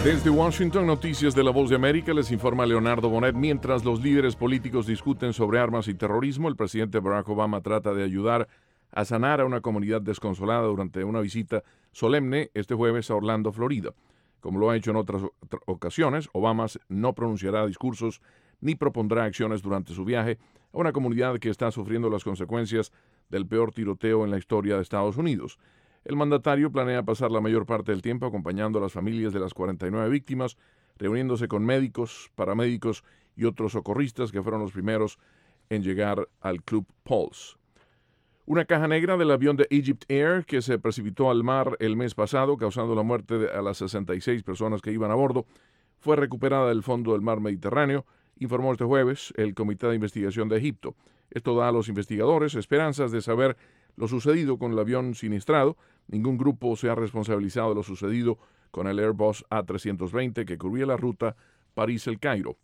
Desde Washington, Noticias de la Voz de América, les informa Leonardo Bonet. Mientras los líderes políticos discuten sobre armas y terrorismo, el presidente Barack Obama trata de ayudar a sanar a una comunidad desconsolada durante una visita solemne este jueves a Orlando, Florida. Como lo ha hecho en otras ocasiones, Obama no pronunciará discursos ni propondrá acciones durante su viaje a una comunidad que está sufriendo las consecuencias del peor tiroteo en la historia de Estados Unidos. El mandatario planea pasar la mayor parte del tiempo acompañando a las familias de las 49 víctimas, reuniéndose con médicos, paramédicos y otros socorristas que fueron los primeros en llegar al Club Pulse. Una caja negra del avión de Egypt Air que se precipitó al mar el mes pasado, causando la muerte a las 66 personas que iban a bordo, fue recuperada del fondo del mar Mediterráneo, informó este jueves el Comité de Investigación de Egipto. Esto da a los investigadores esperanzas de saber lo sucedido con el avión siniestrado. Ningún grupo se ha responsabilizado de lo sucedido con el Airbus A320 que cubría la ruta París-El Cairo.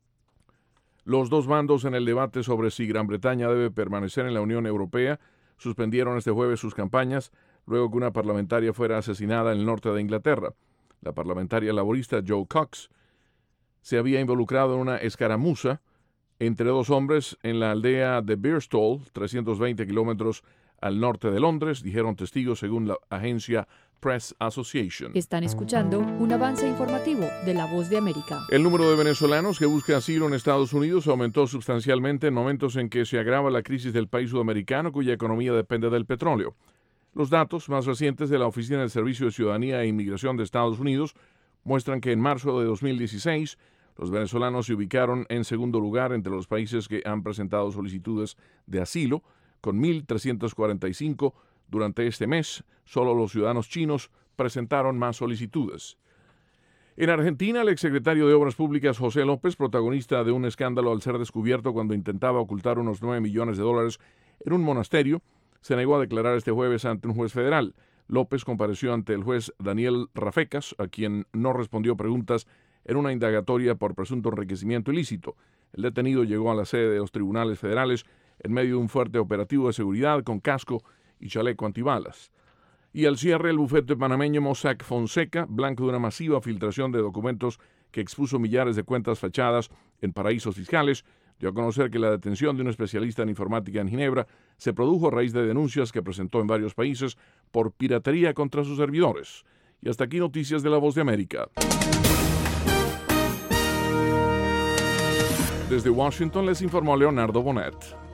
Los dos bandos en el debate sobre si Gran Bretaña debe permanecer en la Unión Europea suspendieron este jueves sus campañas luego que una parlamentaria fuera asesinada en el norte de Inglaterra. La parlamentaria laborista Jo Cox se había involucrado en una escaramuza entre dos hombres en la aldea de Birstall, 320 kilómetros al norte de Londres, dijeron testigos según la agencia Press Association. Están escuchando un avance informativo de La Voz de América. El número de venezolanos que buscan asilo en Estados Unidos aumentó sustancialmente en momentos en que se agrava la crisis del país sudamericano, cuya economía depende del petróleo. Los datos más recientes de la Oficina del Servicio de Ciudadanía e Inmigración de Estados Unidos muestran que en marzo de 2016 los venezolanos se ubicaron en segundo lugar entre los países que han presentado solicitudes de asilo, con 1.345 durante este mes. Solo los ciudadanos chinos presentaron más solicitudes. En Argentina, el exsecretario de Obras Públicas José López, protagonista de un escándalo al ser descubierto cuando intentaba ocultar unos $9 millones en un monasterio, se negó a declarar este jueves ante un juez federal. López compareció ante el juez Daniel Rafecas, a quien no respondió preguntas en una indagatoria por presunto enriquecimiento ilícito. El detenido llegó a la sede de los tribunales federales en medio de un fuerte operativo de seguridad con casco y chaleco antibalas. Y al cierre, el bufete panameño Mossack Fonseca, blanco de una masiva filtración de documentos que expuso millares de cuentas fachadas en paraísos fiscales, dio a conocer que la detención de un especialista en informática en Ginebra se produjo a raíz de denuncias que presentó en varios países por piratería contra sus servidores. Y hasta aquí Noticias de la Voz de América. Desde Washington les informó Leonardo Bonet.